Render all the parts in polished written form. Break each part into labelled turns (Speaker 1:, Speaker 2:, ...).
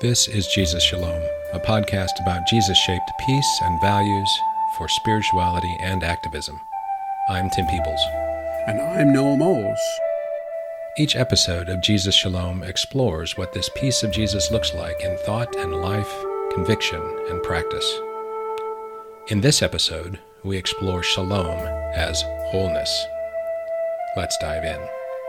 Speaker 1: This is Jesus Shalom, a podcast about Jesus-shaped peace and values for spirituality and activism. I'm Tim Peebles.
Speaker 2: And I'm Noel Moles.
Speaker 1: Each episode of Jesus Shalom explores what this peace of Jesus looks like in thought and life, conviction and practice. In this episode, we explore Shalom as wholeness. Let's dive in.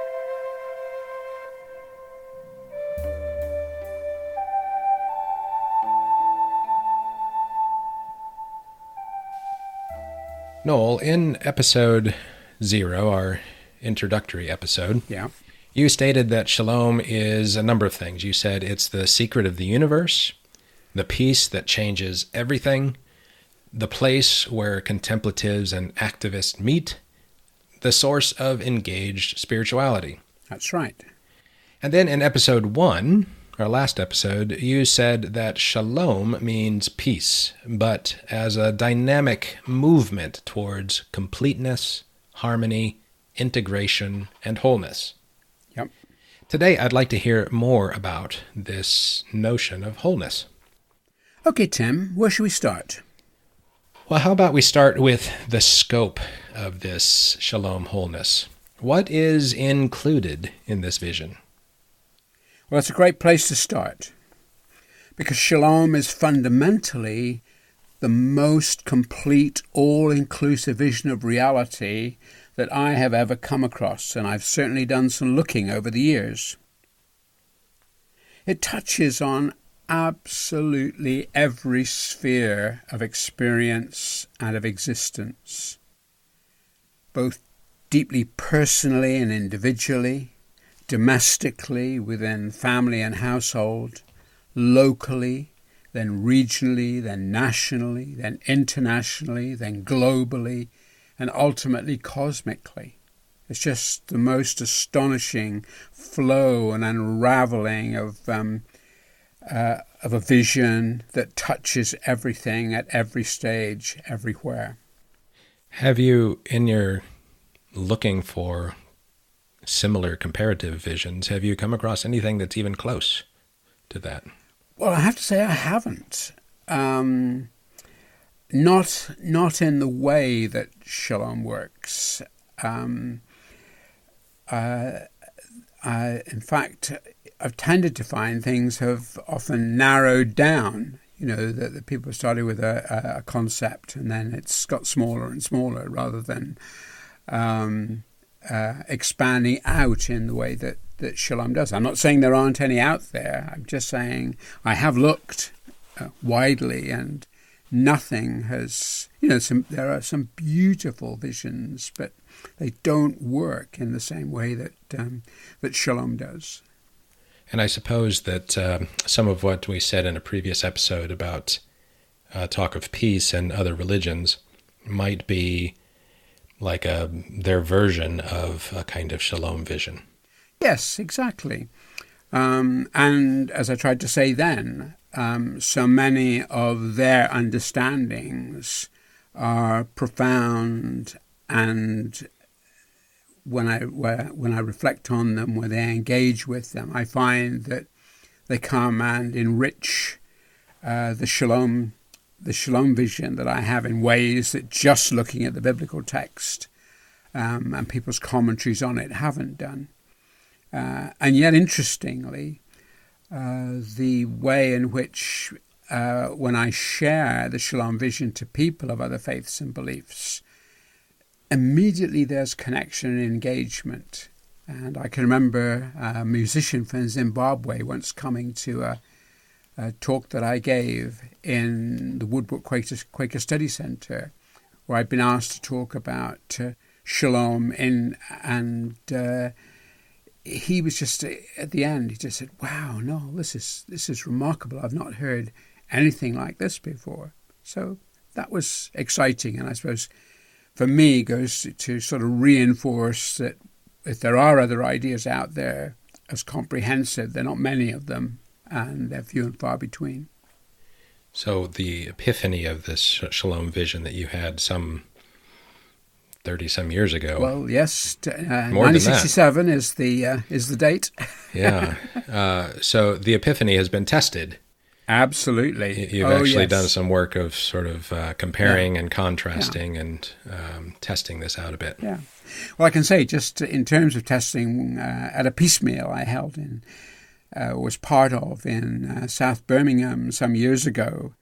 Speaker 1: Noel, in episode 0, our introductory episode, you stated that Shalom is a number of things. You said it's the secret of the universe, the peace that changes everything, the place where contemplatives and activists meet, the source of engaged spirituality.
Speaker 2: That's right.
Speaker 1: And then in episode 1, our last episode, you said that Shalom means peace, but as a dynamic movement towards completeness, harmony, integration, and wholeness.
Speaker 2: Yep.
Speaker 1: Today, I'd like to hear more about this notion of wholeness.
Speaker 2: Okay, Tim, where should we start?
Speaker 1: Well, how about we start with the scope of this Shalom wholeness? What is included in this vision?
Speaker 2: Well, it's a great place to start, because Shalom is fundamentally the most complete, all-inclusive vision of reality that I have ever come across, and I've certainly done some looking over the years. It touches on absolutely every sphere of experience and of existence, both deeply personally and individually, domestically within family and household, locally, then regionally, then nationally, then internationally, then globally, and ultimately cosmically. It's just the most astonishing flow and unraveling of a vision that touches everything at every stage, everywhere.
Speaker 1: Have you, in your looking for similar comparative visions, have you come across anything that's even close to that?
Speaker 2: Well, I have to say I haven't. Not in the way that Shalom works. In fact, I've tended to find things have often narrowed down. You know, that people started with a concept and then it's got smaller and smaller rather than expanding out in the way that Shalom does. I'm not saying there aren't any out there. I'm just saying I have looked widely and nothing has, there are some beautiful visions, but they don't work in the same way that Shalom does.
Speaker 1: And I suppose that some of what we said in a previous episode about talk of peace and other religions might be like their version of a kind of Shalom vision.
Speaker 2: Yes, exactly. And as I tried to say then, so many of their understandings are profound, and when I reflect on them, when I engage with them, I find that they come and enrich the Shalom vision that I have in ways that just looking at the biblical text and people's commentaries on it haven't done. And yet, interestingly, the way in which when I share the Shalom vision to people of other faiths and beliefs, immediately there's connection and engagement. And I can remember a musician from Zimbabwe once coming to a talk that I gave in the Woodbrook Quaker Study Center, where I'd been asked to talk about Shalom and he was just at the end. He just said, "Wow, no, this is remarkable. I've not heard anything like this before." So that was exciting, and I suppose for me goes to sort of reinforce that if there are other ideas out there as comprehensive, there are not many of them, and they're few and far between.
Speaker 1: So the epiphany of this Shalom vision that you had some 30-some years ago.
Speaker 2: Well, yes, 1967 is the date.
Speaker 1: Yeah. So the epiphany has been tested
Speaker 2: Absolutely.
Speaker 1: You've actually done some work of sort of comparing and contrasting and testing this out a bit.
Speaker 2: Yeah. Well, I can say just in terms of testing, at a piecemeal I held in, was part of in South Birmingham some years ago,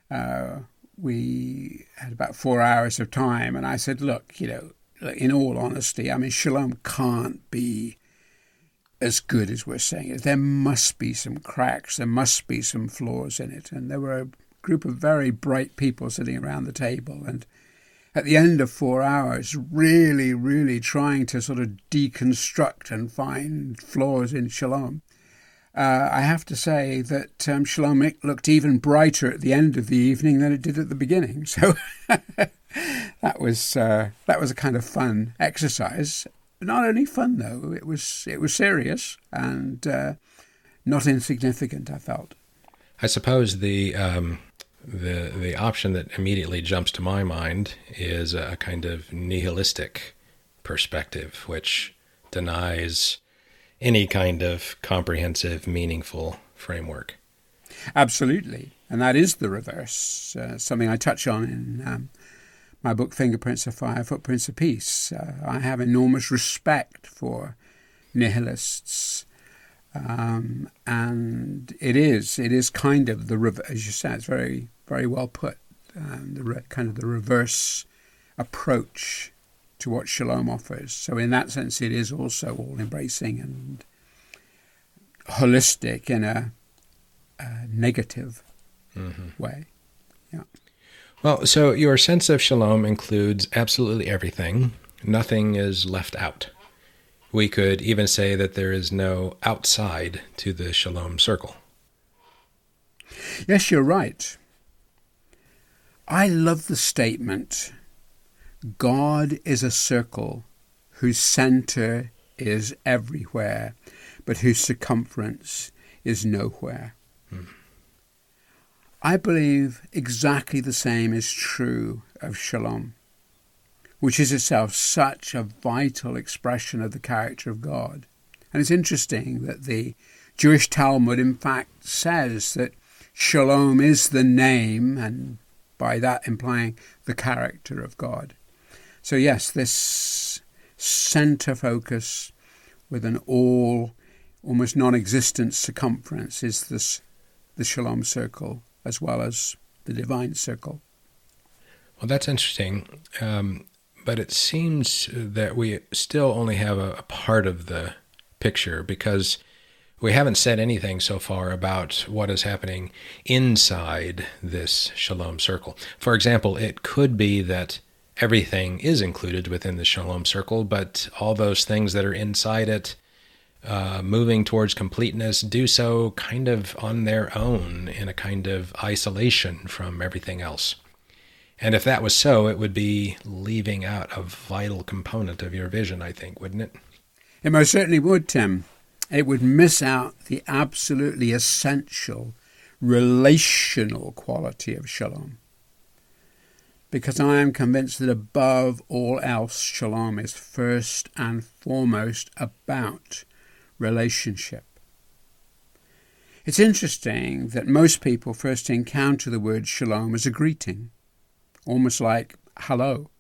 Speaker 2: we had about 4 hours of time, and I said, look, in all honesty, I mean, Shalom can't be as good as we're saying it. There must be some cracks. There must be some flaws in it. And there were a group of very bright people sitting around the table. And at the end of 4 hours, really, really trying to sort of deconstruct and find flaws in Shalom. I have to say that Shalom looked even brighter at the end of the evening than it did at the beginning. So that was a kind of fun exercise. Not only fun though, it was serious and not insignificant, I felt.
Speaker 1: I suppose the option that immediately jumps to my mind is a kind of nihilistic perspective, which denies any kind of comprehensive, meaningful framework.
Speaker 2: Absolutely, and that is the reverse. Something I touch on in my book, Fingerprints of Fire, Footprints of Peace. I have enormous respect for nihilists. And it is kind of as you said, it's very, very well put, kind of the reverse approach to what Shalom offers. So in that sense, it is also all-embracing and holistic in a negative way. Yeah.
Speaker 1: Well, so your sense of Shalom includes absolutely everything. Nothing is left out. We could even say that there is no outside to the Shalom circle.
Speaker 2: Yes, you're right. I love the statement, God is a circle whose center is everywhere, but whose circumference is nowhere. I believe exactly the same is true of Shalom, which is itself such a vital expression of the character of God. And it's interesting that the Jewish Talmud, in fact, says that Shalom is the name, and by that implying the character of God. So yes, this center focus with an almost non-existent circumference is the Shalom circle, as well as the divine circle.
Speaker 1: Well, that's interesting. But it seems that we still only have a part of the picture, because we haven't said anything so far about what is happening inside this Shalom circle. For example, it could be that everything is included within the Shalom circle, but all those things that are inside it, moving towards completeness, do so kind of on their own, in a kind of isolation from everything else. And if that was so, it would be leaving out a vital component of your vision, I think, wouldn't it?
Speaker 2: It most certainly would, Tim. It would miss out the absolutely essential relational quality of Shalom. Because I am convinced that above all else, Shalom is first and foremost about relationship. It's interesting that most people first encounter the word Shalom as a greeting, almost like hello.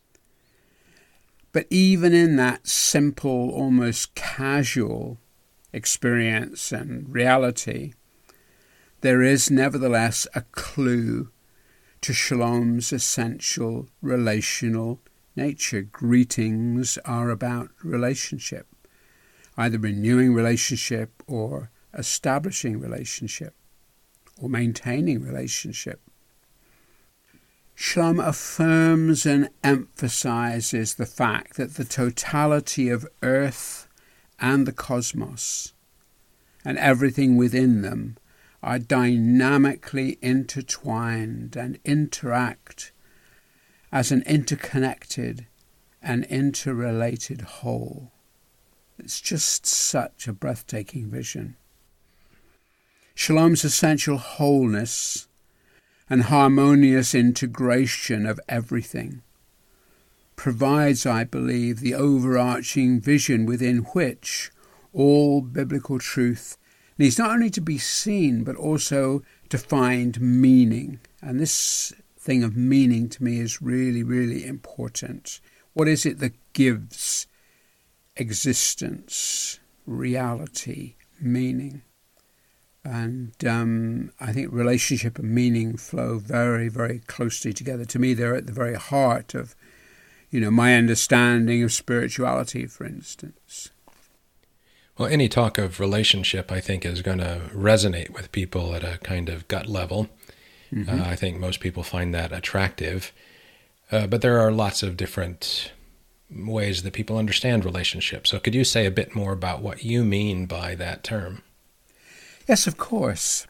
Speaker 2: But even in that simple, almost casual experience and reality, there is nevertheless a clue to Shalom's essential relational nature. Greetings are about relationship, either renewing relationship or establishing relationship or maintaining relationship. Shalom affirms and emphasizes the fact that the totality of earth and the cosmos and everything within them are dynamically intertwined and interact as an interconnected and interrelated whole. It's just such a breathtaking vision. Shalom's essential wholeness and harmonious integration of everything provides, I believe, the overarching vision within which all biblical truth needs not only to be seen, but also to find meaning. And this thing of meaning to me is really, really important. What is it that gives existence, reality, meaning? And I think relationship and meaning flow very, very closely together. To me, they're at the very heart of, my understanding of spirituality, for instance.
Speaker 1: Well, any talk of relationship, I think, is going to resonate with people at a kind of gut level. Mm-hmm. I think most people find that attractive. But there are lots of different ways that people understand relationships. So could you say a bit more about what you mean by that term?
Speaker 2: Yes, of course.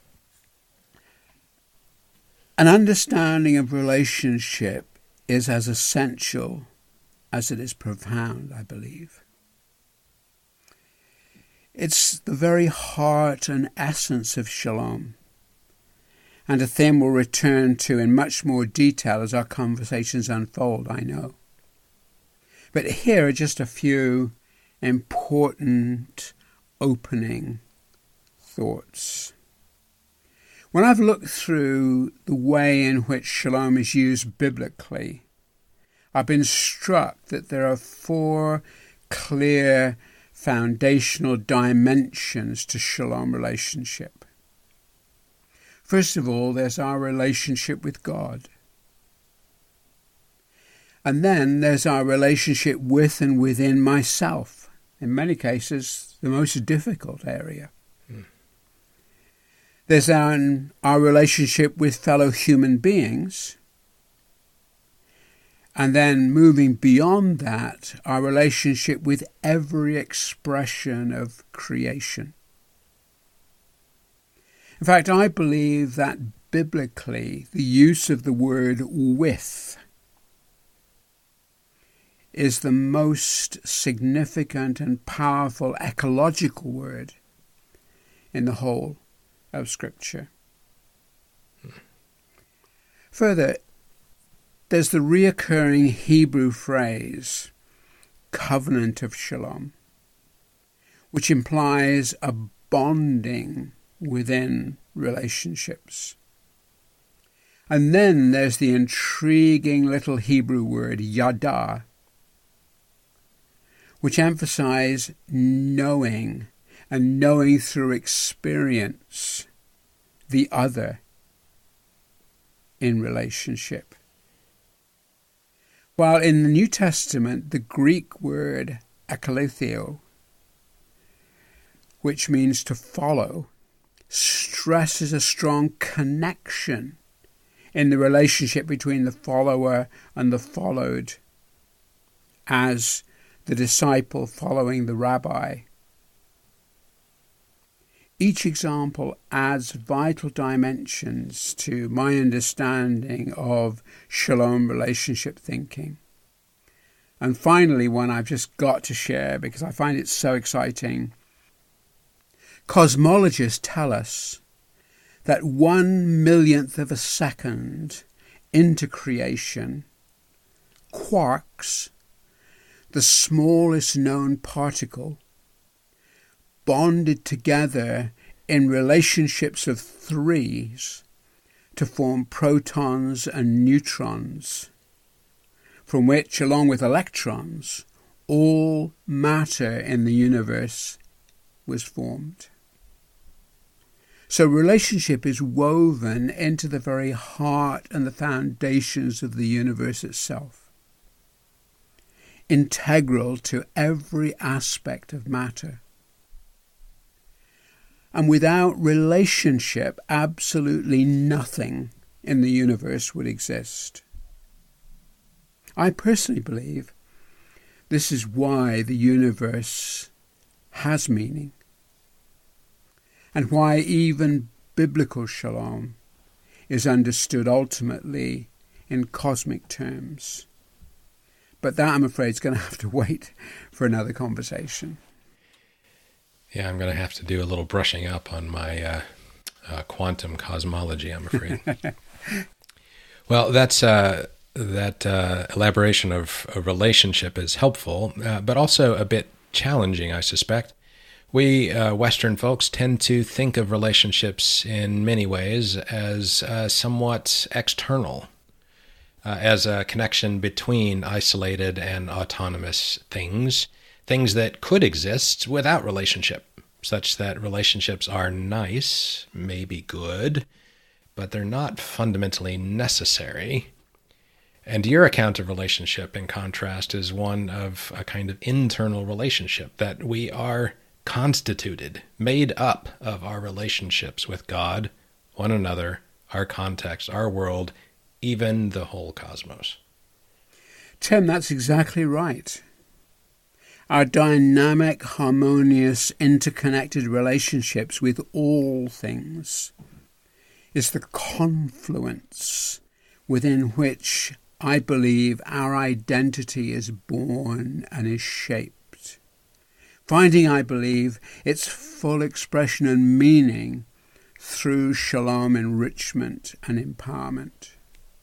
Speaker 2: An understanding of relationship is as essential as it is profound, I believe. It's the very heart and essence of shalom, and a theme we'll return to in much more detail as our conversations unfold, I know. But here are just a few important opening thoughts. When I've looked through the way in which shalom is used biblically, I've been struck that there are 4 clear foundational dimensions to shalom relationship. First of all, there's our relationship with God. And then there's our relationship with and within myself. In many cases, the most difficult area. There's our relationship with fellow human beings. And then moving beyond that, our relationship with every expression of creation. In fact, I believe that biblically, the use of the word with is the most significant and powerful ecological word in the whole of Scripture. Further, there's the reoccurring Hebrew phrase, covenant of shalom, which implies a bonding within relationships. And then there's the intriguing little Hebrew word, yada, which emphasize knowing, and knowing through experience the other in relationship. While in the New Testament, the Greek word akaleitheo, which means to follow, stresses a strong connection in the relationship between the follower and the followed, as the disciple following the rabbi. Each example adds vital dimensions to my understanding of shalom relationship thinking. And finally, one I've just got to share because I find it so exciting. Cosmologists tell us that 1/1,000,000th of a second into creation, quarks, the smallest known particle, bonded together in relationships of 3s to form protons and neutrons, from which, along with electrons, all matter in the universe was formed. So relationship is woven into the very heart and the foundations of the universe itself, integral to every aspect of matter. And without relationship, absolutely nothing in the universe would exist. I personally believe this is why the universe has meaning, and why even biblical shalom is understood ultimately in cosmic terms. But that, I'm afraid, is going to have to wait for another conversation.
Speaker 1: Yeah, I'm going to have to do a little brushing up on my quantum cosmology, I'm afraid. Well, that elaboration of a relationship is helpful, but also a bit challenging, I suspect. We Western folks tend to think of relationships in many ways as somewhat external, as a connection between isolated and autonomous things that could exist without relationship, such that relationships are nice, maybe good, but they're not fundamentally necessary. And your account of relationship, in contrast, is one of a kind of internal relationship, that we are constituted, made up of our relationships with God, one another, our context, our world, even the whole cosmos.
Speaker 2: Tim, that's exactly right. Our dynamic, harmonious, interconnected relationships with all things is the confluence within which I believe our identity is born and is shaped, finding, I believe, its full expression and meaning through shalom enrichment and empowerment.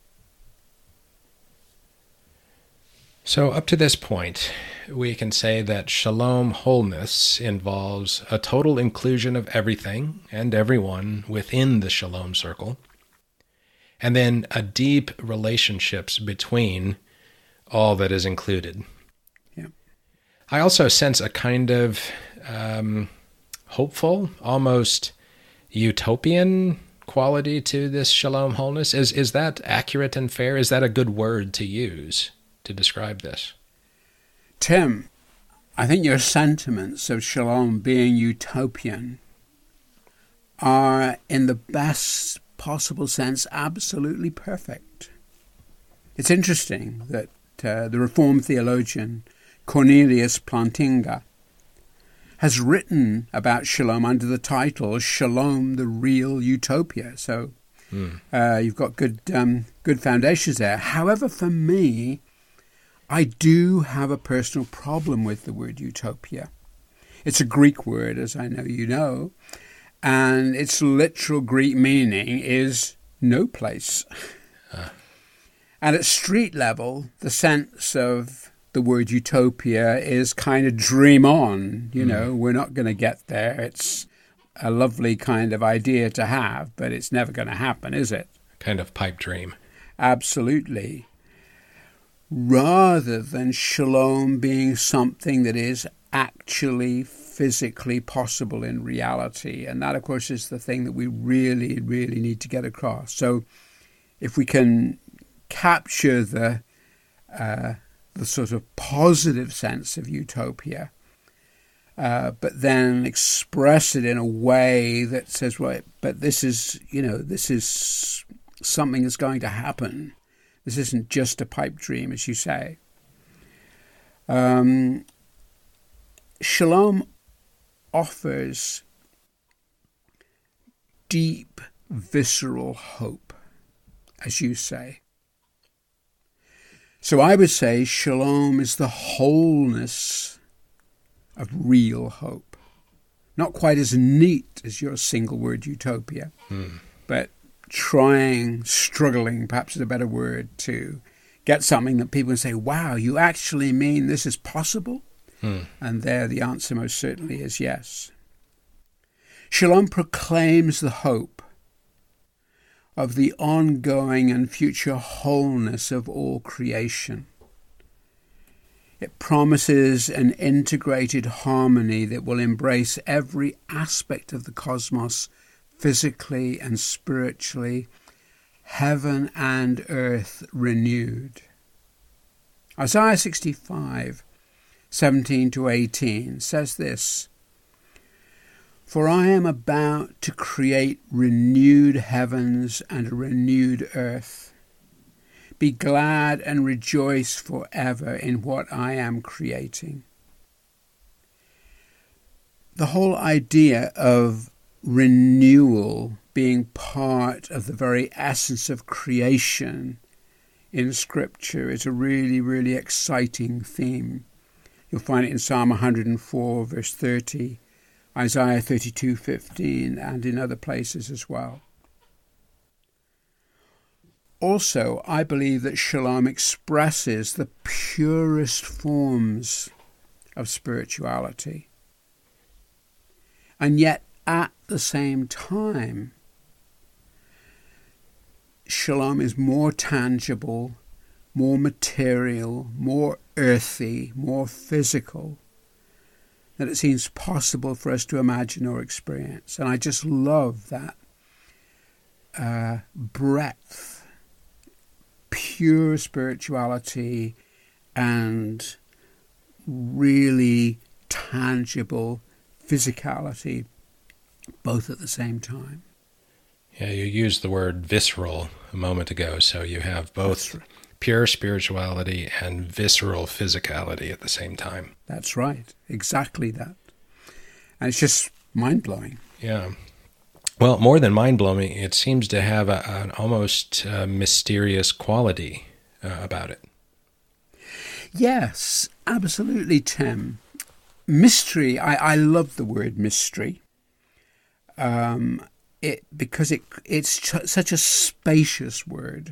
Speaker 1: So up to this point, we can say that shalom wholeness involves a total inclusion of everything and everyone within the shalom circle, and then a deep relationships between all that is included.
Speaker 2: Yeah.
Speaker 1: I also sense a kind of hopeful, almost utopian quality to this shalom wholeness. Is that accurate and fair? Is that a good word to use to describe this?
Speaker 2: Tim, I think your sentiments of shalom being utopian are, in the best possible sense, absolutely perfect. It's interesting that the Reformed theologian Cornelius Plantinga has written about shalom under the title Shalom, the Real Utopia. So you've got good foundations there. However, for me, I do have a personal problem with the word utopia. It's a Greek word, as I know you know, and its literal Greek meaning is no place. And at street level, the sense of the word utopia is kind of dream on. You know, we're not going to get there. It's a lovely kind of idea to have, but it's never going to happen, is it?
Speaker 1: Kind of pipe dream.
Speaker 2: Absolutely. Rather than shalom being something that is actually physically possible in reality. And that, of course, is the thing that we really, really need to get across. So if we can capture the sort of positive sense of utopia, but then express it in a way that says, right, but this is something that's going to happen. This isn't just a pipe dream, as you say. Shalom offers deep, visceral hope, as you say. So I would say shalom is the wholeness of real hope. Not quite as neat as your single word utopia, but struggling, perhaps is a better word, to get something that people can say, wow, you actually mean this is possible? And there the answer most certainly is yes. Shalom proclaims the hope of the ongoing and future wholeness of all creation. It promises an integrated harmony that will embrace every aspect of the cosmos, physically and spiritually, heaven and earth renewed. Isaiah 65, 17 to 18 says this, "For I am about to create renewed heavens and a renewed earth. Be glad and rejoice forever in what I am creating." The whole idea of renewal being part of the very essence of creation in Scripture is a really, really exciting theme. You'll find it in Psalm 104, verse 30, Isaiah 32:15, and in other places as well. Also, I believe that shalom expresses the purest forms of spirituality. And yet, at the same time, shalom is more tangible, more material, more earthy, more physical than it seems possible for us to imagine or experience. And I just love that breadth, pure spirituality, and really tangible physicality, both at the same time.
Speaker 1: Yeah, you used the word visceral a moment ago, so you have both pure spirituality and visceral physicality at the same time.
Speaker 2: That's right, exactly that. And it's just mind-blowing.
Speaker 1: Yeah. Well, more than mind-blowing, it seems to have an almost mysterious quality about it.
Speaker 2: Yes, absolutely, Tim. Mystery, I love the word mystery. Because it's such a spacious word.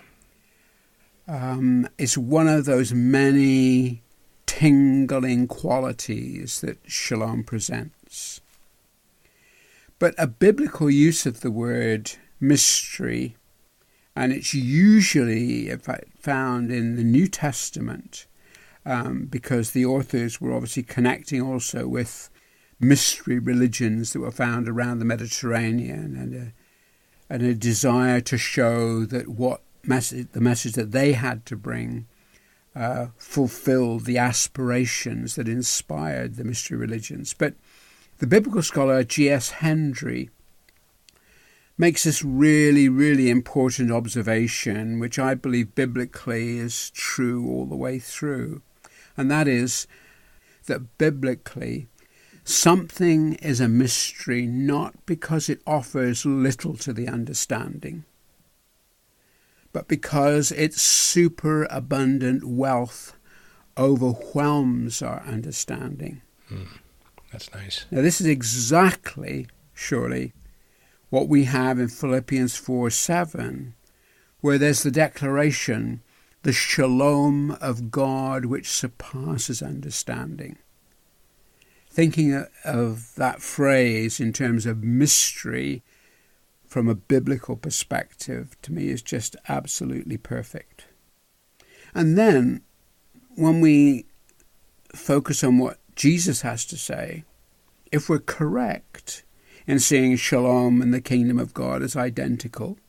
Speaker 2: It's one of those many tingling qualities that shalom presents. But a biblical use of the word mystery, and it's usually found in the New Testament, because the authors were obviously connecting also with mystery religions that were found around the Mediterranean, and a desire to show that the message that they had to bring fulfilled the aspirations that inspired the mystery religions. But the biblical scholar G.S. Hendry makes this really, really important observation, which I believe biblically is true all the way through, and that is that biblically something is a mystery not because it offers little to the understanding, but because its superabundant wealth overwhelms our understanding.
Speaker 1: That's nice.
Speaker 2: Now, this is exactly, surely, what we have in Philippians 4:7, where there's the declaration, the shalom of God which surpasses understanding. Thinking of that phrase in terms of mystery from a biblical perspective, to me, is just absolutely perfect. And then, when we focus on what Jesus has to say, if we're correct in seeing shalom and the kingdom of God as identical,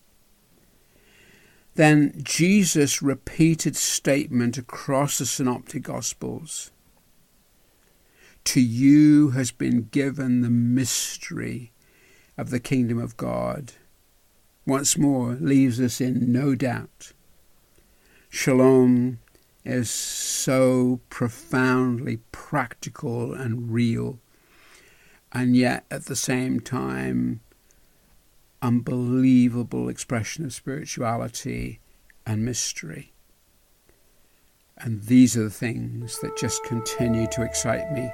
Speaker 2: then Jesus' repeated statement across the Synoptic Gospels, to you has been given the mystery of the kingdom of God, once more leaves us in no doubt. Shalom is so profoundly practical and real, and yet at the same time, unbelievable expression of spirituality and mystery. And these are the things that just continue to excite me.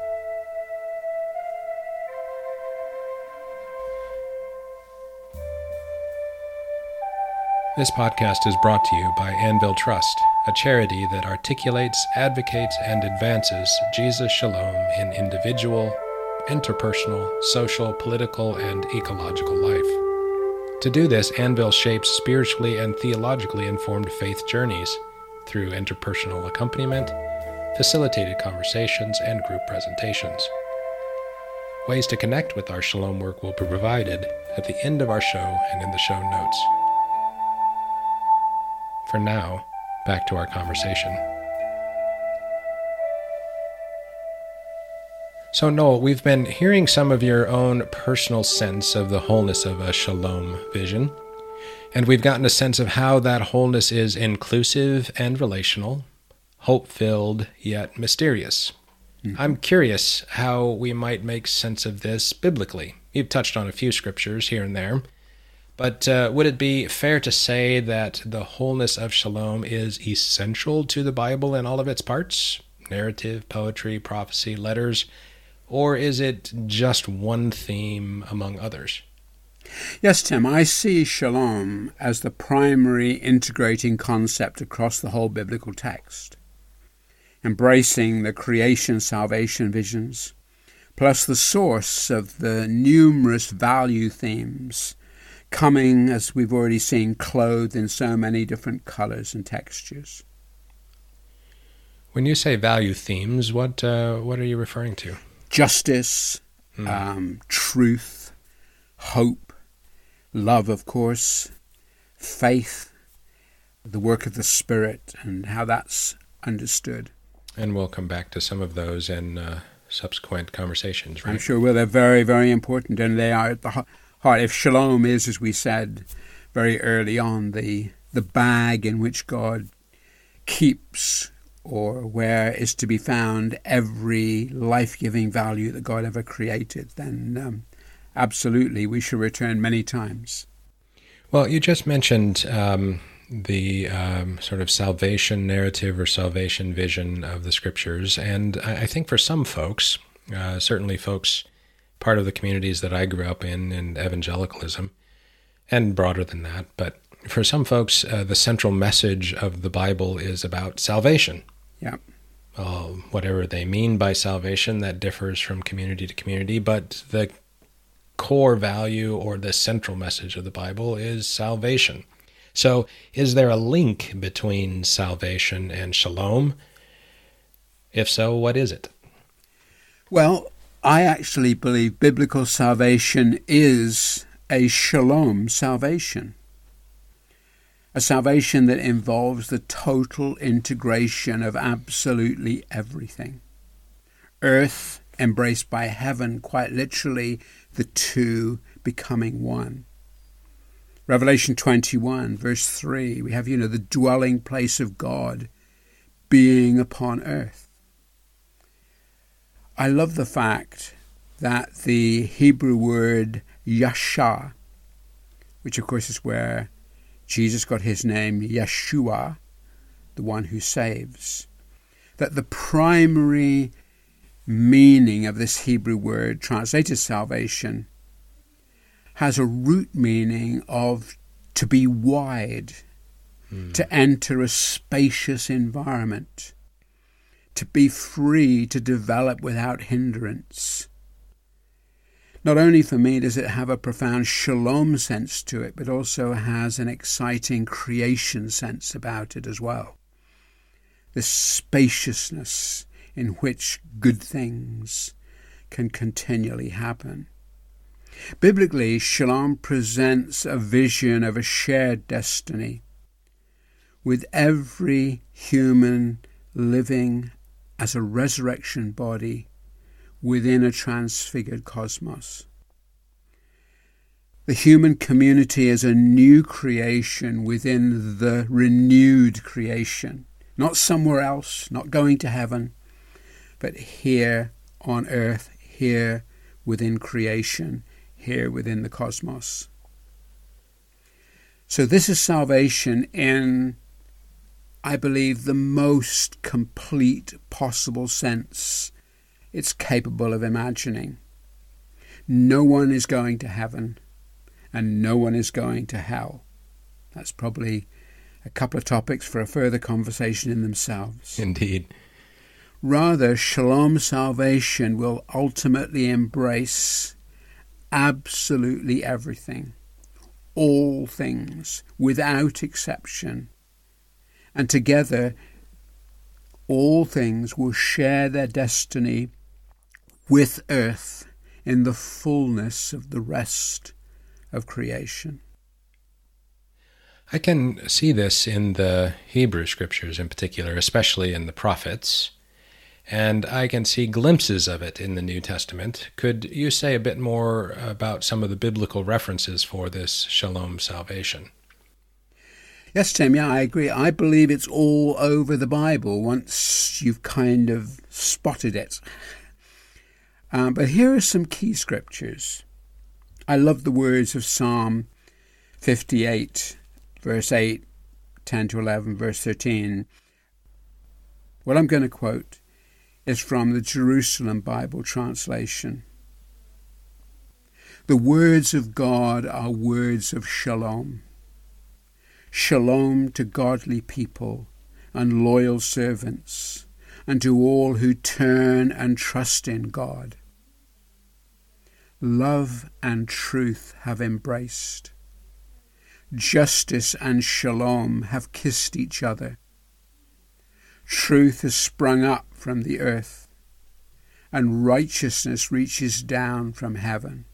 Speaker 1: This podcast is brought to you by Anvil Trust, a charity that articulates, advocates, and advances Jesus Shalom in individual, interpersonal, social, political, and ecological life. To do this, Anvil shapes spiritually and theologically informed faith journeys through interpersonal accompaniment, facilitated conversations, and group presentations. Ways to connect with our Shalom work will be provided at the end of our show and in the show notes. For now, back to our conversation. So Noel, we've been hearing some of your own personal sense of the wholeness of a shalom vision, and we've gotten a sense of how that wholeness is inclusive and relational, hope-filled yet mysterious. I'm curious how we might make sense of this biblically. You've touched on a few scriptures here and there, but would it be fair to say that the wholeness of shalom is essential to the Bible in all of its parts? Narrative, poetry, prophecy, letters, or is it just one theme among others?
Speaker 2: Yes, Tim, I see shalom as the primary integrating concept across the whole biblical text, embracing the creation-salvation visions, plus the source of the numerous value themes coming, as we've already seen, clothed in so many different colors and textures.
Speaker 1: When you say value themes, what are you referring to?
Speaker 2: Justice, truth, hope, love, of course, faith, the work of the Spirit, and how that's understood.
Speaker 1: And we'll come back to some of those in subsequent conversations, right?
Speaker 2: I'm sure they're very, very important, and they are at the heart. If shalom is, as we said very early on, the bag in which God keeps, or where is to be found every life-giving value that God ever created, then absolutely we should return many times.
Speaker 1: Well, you just mentioned the sort of salvation narrative or salvation vision of the Scriptures, and I think for some folks, certainly folks part of the communities that I grew up in evangelicalism, and broader than that, but for some folks, the central message of the Bible is about salvation.
Speaker 2: Yeah.
Speaker 1: Whatever they mean by salvation, that differs from community to community, but the core value or the central message of the Bible is salvation. So is there a link between salvation and shalom? If so, what is it?
Speaker 2: Well, I actually believe biblical salvation is a shalom salvation. A salvation that involves the total integration of absolutely everything. Earth embraced by heaven, quite literally the two becoming one. Revelation 21, verse 3, we have, the dwelling place of God being upon earth. I love the fact that the Hebrew word Yasha, which of course is where Jesus got his name, Yeshua, the one who saves, that the primary meaning of this Hebrew word, translated salvation, has a root meaning of to be wide, to enter a spacious environment, to be free to develop without hindrance. Not only for me does it have a profound shalom sense to it, but also has an exciting creation sense about it as well. This spaciousness in which good things can continually happen. Biblically, shalom presents a vision of a shared destiny with every human living as a resurrection body within a transfigured cosmos. The human community is a new creation within the renewed creation, not somewhere else, not going to heaven, but here on earth, here within creation, here within the cosmos. So this is salvation in, I believe, the most complete possible sense it's capable of imagining. No one is going to heaven, and no one is going to hell. That's probably a couple of topics for a further conversation in themselves.
Speaker 1: Indeed.
Speaker 2: Rather, shalom salvation will ultimately embrace absolutely everything, all things, without exception. And together, all things will share their destiny with earth in the fullness of the rest of creation.
Speaker 1: I can see this in the Hebrew Scriptures in particular, especially in the prophets, and I can see glimpses of it in the New Testament. Could you say a bit more about some of the biblical references for this shalom salvation?
Speaker 2: Yes, Tim, I agree. I believe it's all over the Bible once you've kind of spotted it. But here are some key scriptures. I love the words of Psalm 58, verse 8, 10 to 11, verse 13. What I'm going to quote is from the Jerusalem Bible translation. The words of God are words of shalom. Shalom to godly people and loyal servants, and to all who turn and trust in God. love and truth have embraced. Justice and shalom have kissed each other. Truth has sprung up from the earth, and righteousness reaches down from heaven.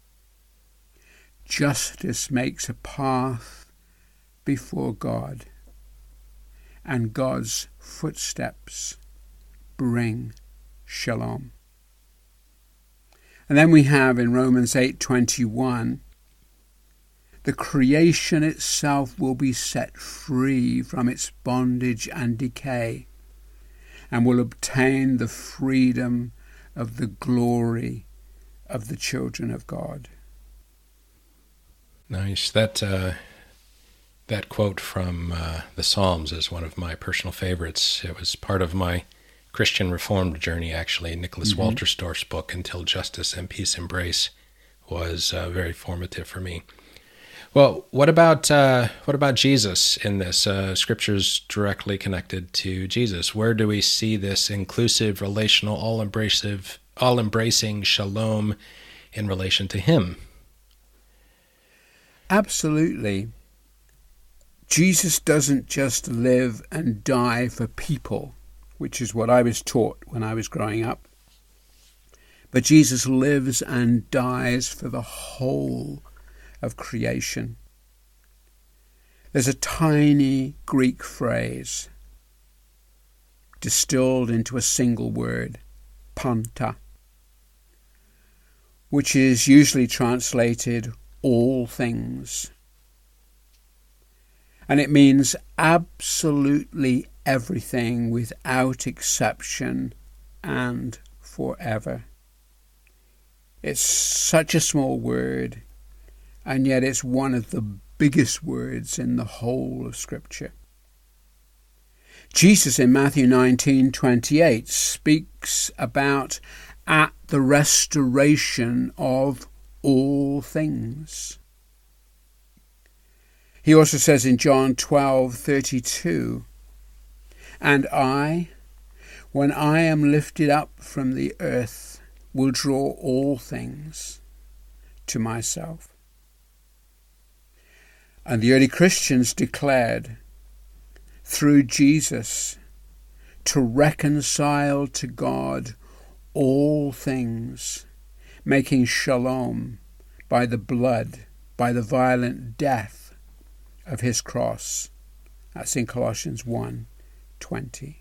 Speaker 2: Justice makes a path before God, and God's footsteps bring shalom. And then we have in Romans 8:21, the creation itself will be set free from its bondage and decay, and will obtain the freedom of the glory of the children of God.
Speaker 1: Nice. That quote from the Psalms is one of my personal favorites. It was part of my Christian Reformed journey, actually. Nicholas Walterstorff's book, Until Justice and Peace Embrace, was very formative for me. Well, what about Jesus in this? Scripture's directly connected to Jesus. Where do we see this inclusive, relational, all-embracing shalom in relation to him?
Speaker 2: Absolutely. Jesus doesn't just live and die for people, which is what I was taught when I was growing up. But Jesus lives and dies for the whole of creation. There's a tiny Greek phrase distilled into a single word, panta, which is usually translated all things. And it means absolutely everything without exception and forever. It's such a small word, and yet it's one of the biggest words in the whole of Scripture. Jesus in Matthew 19:28 speaks about at the restoration of all things. He also says in John 12:32, and I, when I am lifted up from the earth, will draw all things to myself. And the early Christians declared, through Jesus, to reconcile to God all things, making shalom by the blood, by the violent death of his cross. That's in Colossians 1:20.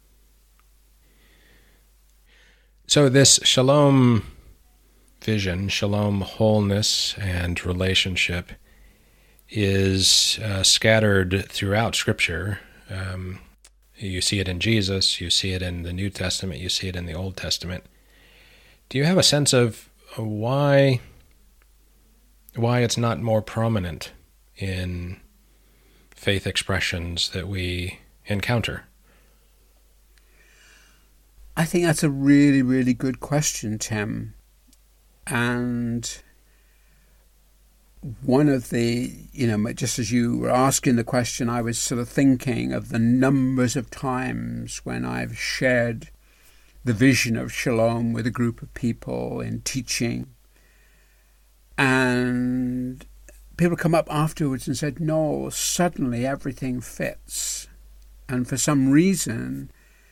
Speaker 1: So this shalom vision, shalom wholeness and relationship is scattered throughout Scripture. You see it in Jesus, you see it in the New Testament, you see it in the Old Testament. Do you have a sense of why it's not more prominent in faith expressions that we encounter?
Speaker 2: I think that's a really, really good question, Tim. And one of the, just as you were asking the question, I was sort of thinking of the numbers of times when I've shared the vision of shalom with a group of people in teaching. And people come up afterwards and said, no, suddenly everything fits. And for some reason,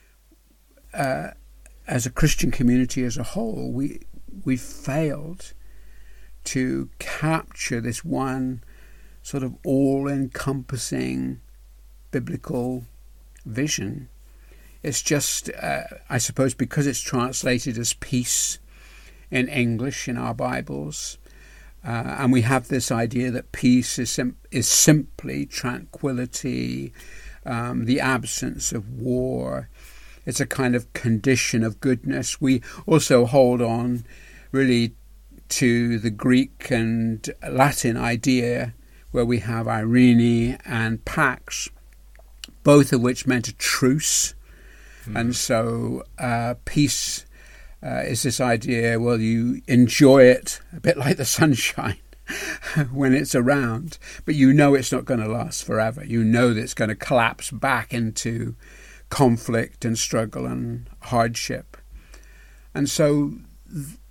Speaker 2: as a Christian community as a whole, we failed to capture this one sort of all-encompassing biblical vision. It's just, I suppose, because it's translated as peace in English in our Bibles, and we have this idea that peace is simply tranquility, the absence of war. It's a kind of condition of goodness. We also hold on really to the Greek and Latin idea where we have Irene and Pax, both of which meant a truce. And so peace is this idea, well, you enjoy it a bit like the sunshine when it's around, but you know it's not going to last forever. You know that it's going to collapse back into conflict and struggle and hardship. And so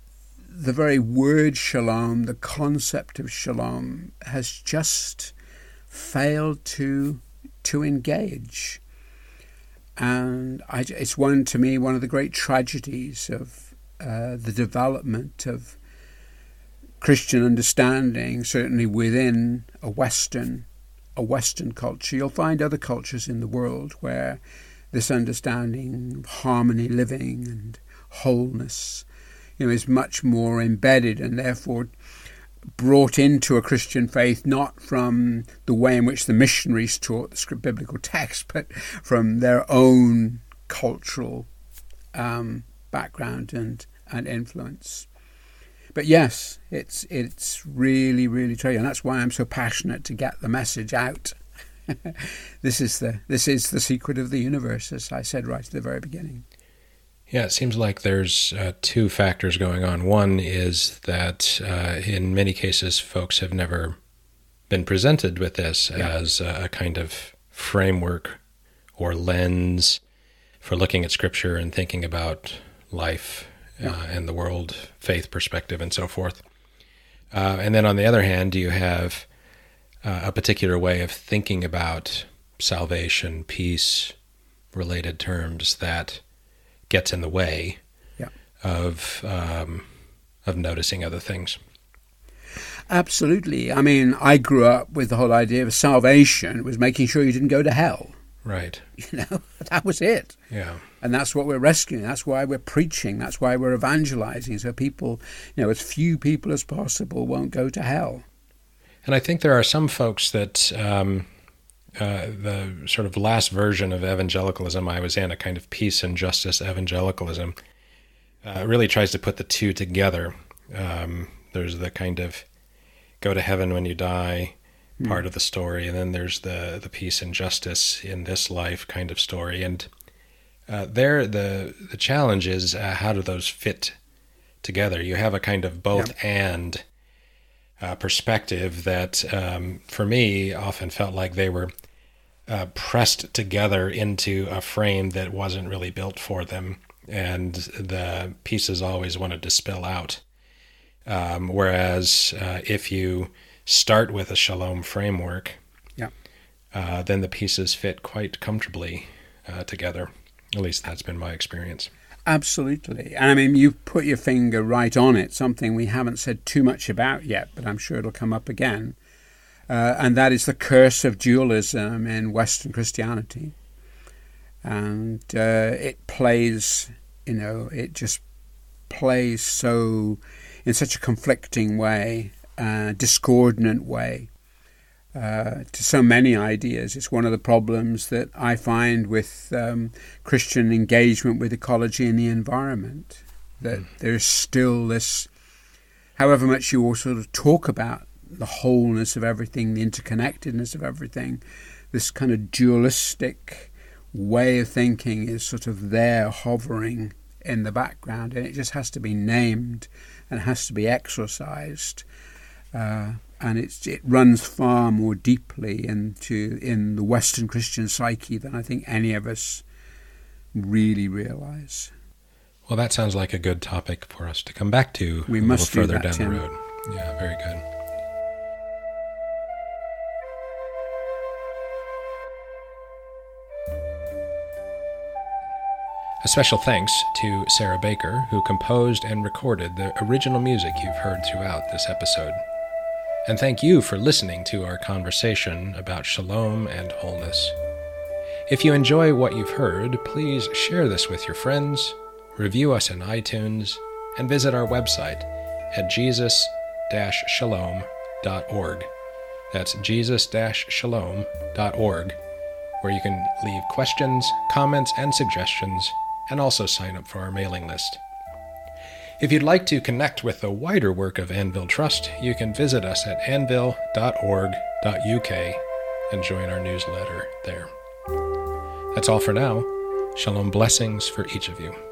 Speaker 2: the very word shalom, the concept of shalom, has just failed to engage. And it's to me one of the great tragedies of the development of Christian understanding, certainly within a Western culture. You'll find other cultures in the world where this understanding of harmony living and wholeness, is much more embedded and therefore brought into a Christian faith, not from the way in which the missionaries taught the script biblical text, but from their own cultural background and influence. But yes, it's really, really true, and that's why I'm so passionate to get the message out. This is the secret of the universe, as I said right at the very beginning.
Speaker 1: Yeah, it seems like there's two factors going on. One is that in many cases, folks have never been presented with this as a kind of framework or lens for looking at Scripture and thinking about life and the world, faith perspective, and so forth. And then on the other hand, you have a particular way of thinking about salvation, peace, related terms that gets in the way of noticing other things.
Speaker 2: Absolutely. I mean, I grew up with the whole idea of salvation was making sure you didn't go to hell.
Speaker 1: Right.
Speaker 2: That was it.
Speaker 1: Yeah.
Speaker 2: And that's what we're rescuing. That's why we're preaching. That's why we're evangelizing. So people, as few people as possible won't go to hell.
Speaker 1: And I think there are some folks that the sort of last version of evangelicalism I was in, a kind of peace and justice evangelicalism, really tries to put the two together. There's the kind of go to heaven when you die part of the story, and then there's the peace and justice in this life kind of story. And there, the challenge is how do those fit together? You have a kind of both and perspective that, for me, often felt like they were pressed together into a frame that wasn't really built for them, and the pieces always wanted to spill out. Whereas if you start with a shalom framework, then the pieces fit quite comfortably together. At least that's been my experience.
Speaker 2: Absolutely. And I mean, you put your finger right on it, something we haven't said too much about yet, but I'm sure it'll come up again. And that is the curse of dualism in Western Christianity. And it plays, it just plays in such a conflicting way, discordant way, to so many ideas. It's one of the problems that I find with Christian engagement with ecology and the environment, that there's still this, however much you all sort of talk about the wholeness of everything, the interconnectedness of everything, this kind of dualistic way of thinking is sort of there hovering in the background, and it just has to be named and has to be exorcised. And it runs far more deeply in the Western Christian psyche than I think any of us really realize.
Speaker 1: Well, that sounds like a good topic for us to come back to
Speaker 2: a
Speaker 1: little further down the road. Yeah, very good. A special thanks to Sarah Baker, who composed and recorded the original music you've heard throughout this episode. And thank you for listening to our conversation about shalom and wholeness. If you enjoy what you've heard, please share this with your friends, review us in iTunes, and visit our website at jesus-shalom.org. That's jesus-shalom.org, where you can leave questions, comments, and suggestions, and also sign up for our mailing list. If you'd like to connect with the wider work of Anvil Trust, you can visit us at anvil.org.uk and join our newsletter there. That's all for now. Shalom blessings for each of you.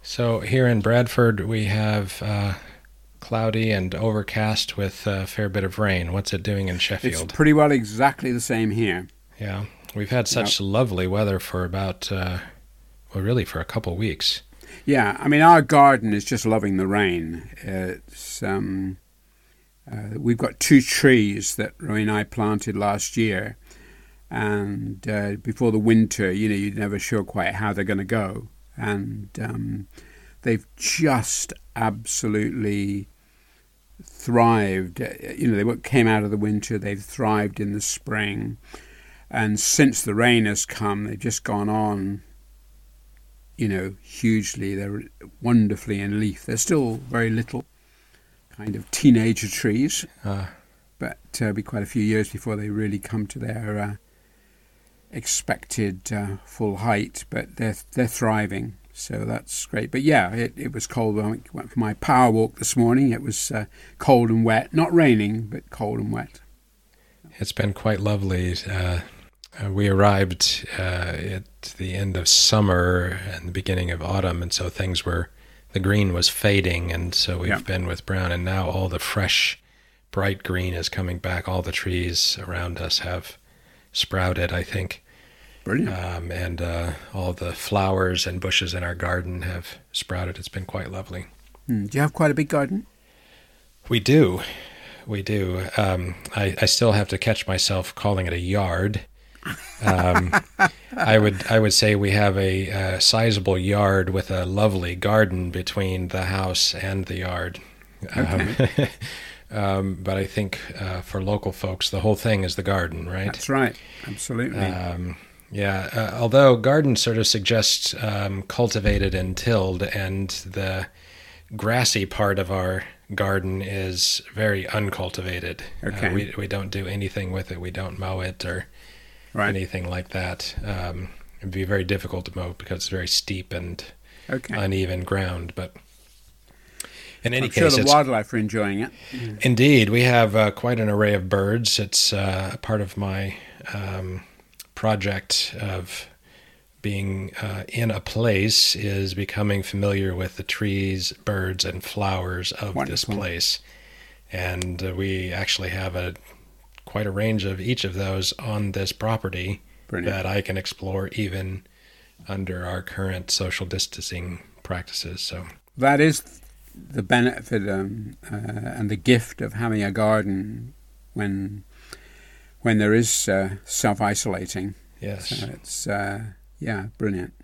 Speaker 1: So here in Bradford, we have cloudy and overcast with a fair bit of rain. What's it doing in Sheffield?
Speaker 2: It's pretty well exactly the same here.
Speaker 1: Yeah, we've had such lovely weather for about, really for a couple weeks.
Speaker 2: Yeah, I mean, our garden is just loving the rain. It's we've got 2 trees that Roy and I planted last year, and before the winter, you're never sure quite how they're going to go, and they've just absolutely thrived. They came out of the winter, they've thrived in the spring, and since the rain has come, they've just gone on, hugely. They're wonderfully in leaf. They're still very little, kind of teenager trees, but it'll be quite a few years before they really come to their expected full height, but they're thriving. So that's great. But yeah, it was cold. I went for my power walk this morning. It was cold and wet. Not raining, but cold and wet.
Speaker 1: It's been quite lovely. We arrived at the end of summer and the beginning of autumn, and so the green was fading, and so we've been with brown, and now all the fresh, bright green is coming back. All the trees around us have sprouted, I think.
Speaker 2: Brilliant.
Speaker 1: And all the flowers and bushes in our garden have sprouted. It's been quite lovely.
Speaker 2: Do you have quite a big garden?
Speaker 1: We do. I still have to catch myself calling it a yard. I would say we have a sizable yard with a lovely garden between the house and the yard.
Speaker 2: Okay.
Speaker 1: But I think for local folks, the whole thing is the garden, right?
Speaker 2: That's right. Absolutely.
Speaker 1: Although garden sort of suggests cultivated and tilled, and the grassy part of our garden is very uncultivated.
Speaker 2: Okay.
Speaker 1: We don't do anything with it. We don't mow it or anything like that. It'd be very difficult to mow because it's very steep and uneven ground. But in any case,
Speaker 2: I'm sure the wildlife are enjoying it.
Speaker 1: Indeed, we have quite an array of birds. It's part of my project of being in a place is becoming familiar with the trees, birds, and flowers of this place. And we actually have quite a range of each of those on this property. Brilliant. That I can explore even under our current social distancing practices. So
Speaker 2: that is the benefit and the gift of having a garden when there is self-isolating.
Speaker 1: Yes.
Speaker 2: So it's, brilliant.